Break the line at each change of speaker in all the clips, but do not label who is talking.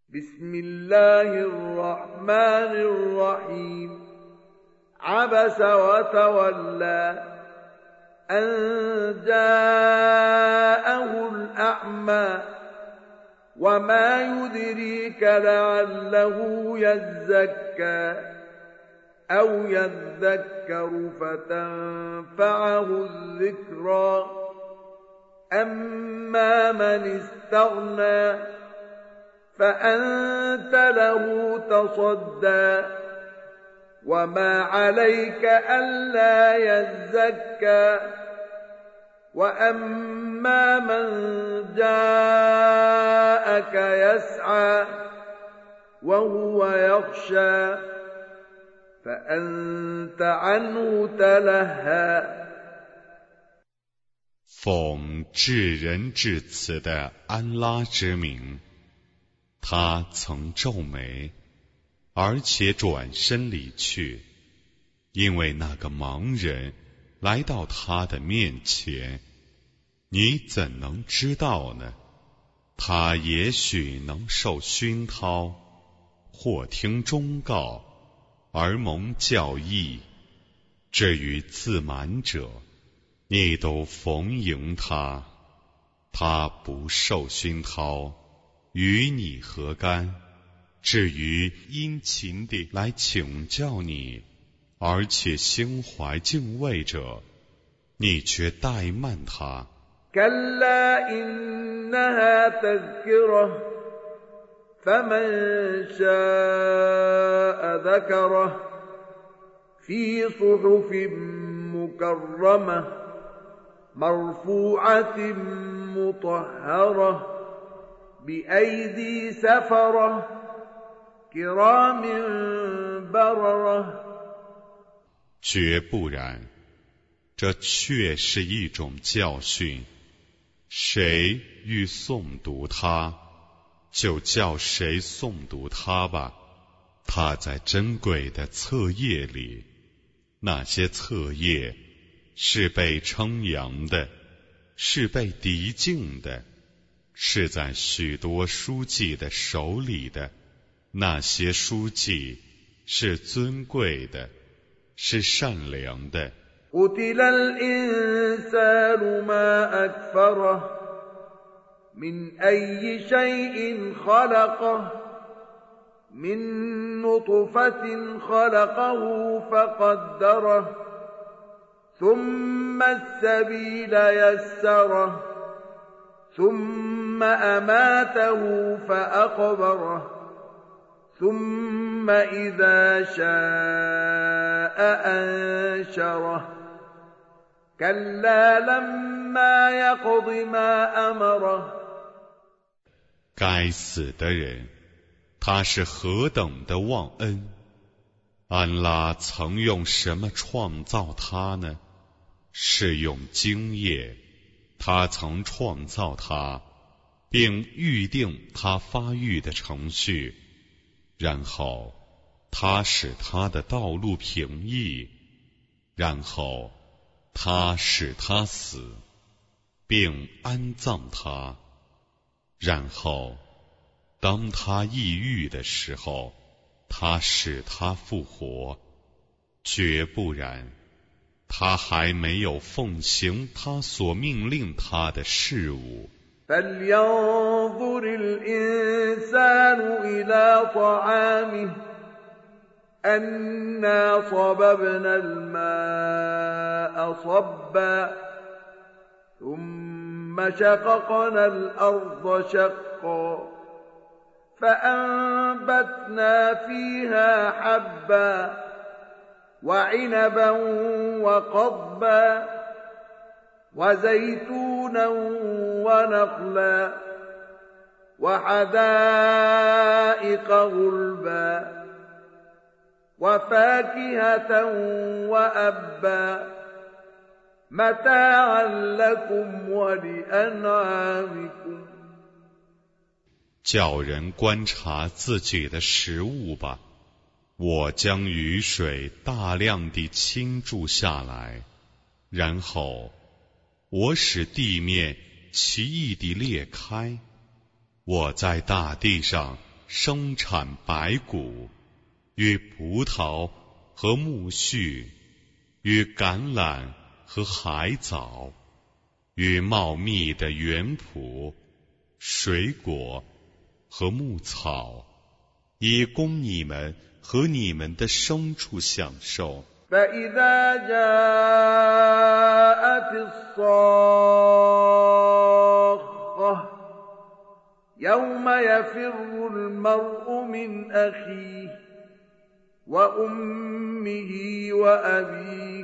بسم الله الرحمن الرحيم عبس وتولى أن جاءه الأعمى وما يدريك لعله يزكى أو يذكر فتنفعه الذكرى أما من استغنى فأنت له تصدى وما عليك ألا يزكى وأما من جاءك يسعى وهو يخشى فأنت عنه تلهى
奉至仁至慈的安拉之名，他曾皱眉，而且转身离去，因为那个盲人来到他的面前，你怎能知道呢？他也许能受熏陶，或听忠告，而蒙教义。至于自满者，你都逢迎他，他不受熏陶，与你何干？至于殷勤地来请教你，而且心怀敬畏者，你却怠慢他。
كلا إنها تذكرة فمن شاء ذكره في صحف مكرمة مرفوعة مطهرة بأيدي سفرة كرام بررة
绝不然，这确是一种教训。谁欲诵读它，就叫谁诵读它吧。它在珍贵的册页里，那些册页是被称扬的，是被涤净的，是在许多书记的手里的。那些书记是尊贵的，是善良的。
قتل الإنسان ما أكفره من أي شيء خلقه من نطفة خلقه فقدره ثم السبيل يسره ثم أماته فأقبره ثم إذا شاء أنشره كلا لما يقض ما أمره
该死的人，他是何等的忘恩！安拉曾用什么创造他呢？是用精液。他曾创造他，并预定他发育的程序，然后他使他的道路平易，然后他使他死，并安葬他，然后当他抑郁的时候，他使他复活。绝不然，他还没有奉行他所命令他的事物。
فلينظر الإنسان إلى طعامه أنا صببنا الماء صبا ثم شققنا الأرض شقا فأنبتنا فيها حبا وعنبا وقضبا وزيتونا ونخلا وحدائق غلبا وفاكهة وأبا متاعا لكم ولأنعامكم
叫人观察自己的食物吧。我将雨水大量地倾注下来，然后我使地面奇异地裂开，我在大地上生产白谷，与葡萄和苜蓿，与橄榄和海藻，与茂密的园圃、水果和牧草，以供你们和你们的牲畜享受。
فإذا جاءت الصاخة يوم يفر المرء من أخيه وأمه وأبيه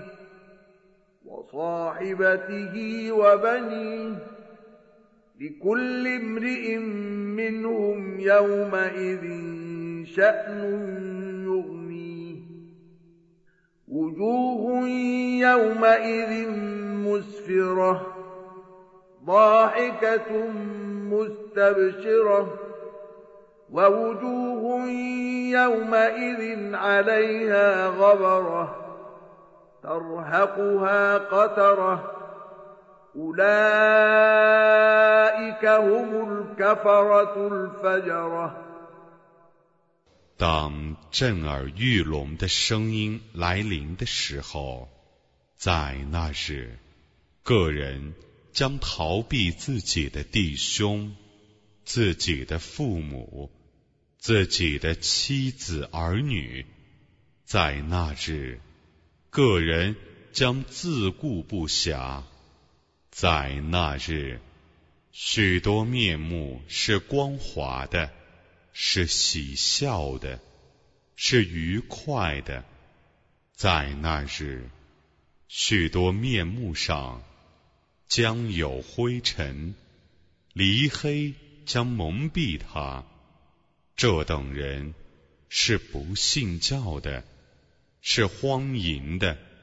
وصاحبته وبنيه لكل امرئ منهم يومئذ شأن يغنيه وجوه يومئذ مسفرة ضاحكة مستبشرة ووجوه يومئذ عليها غبرة ترهقها قترة أولئك هم الكفرة الفجرة。
当震耳欲聋的声音来临的时候，在那日，个人将逃避自己的弟兄、自己的父母、自己的妻子儿女。在那日，个人将自顾不暇。在那日，许多面目是光滑的，是喜笑的，是愉快的。在那日，许多面目上将有灰尘，离黑将蒙蔽他。这等人是不信教的，是荒淫的。